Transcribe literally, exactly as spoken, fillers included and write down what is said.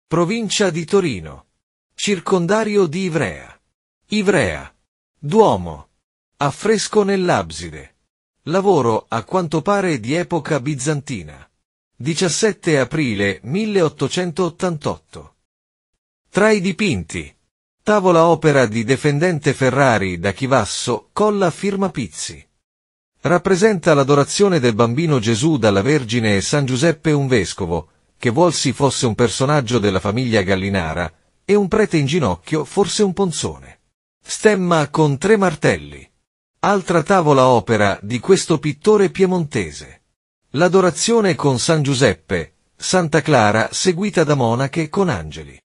Provincia di Torino. Circondario di Ivrea. Ivrea. Duomo. Affresco nell'abside. Lavoro a quanto pare di epoca bizantina. diciassette aprile milleottocentottantotto. Tra i dipinti. Tavola opera di Defendente Ferrari da Chivasso, colla firma Pizzi. Rappresenta l'adorazione del bambino Gesù dalla Vergine e San Giuseppe un vescovo, che volsi fosse un personaggio della famiglia Gallinara, e un prete in ginocchio, forse un ponzone. Stemma con tre martelli. Altra tavola opera di questo pittore piemontese. L'Adorazione con San Giuseppe, Santa Clara seguita da monache con angeli.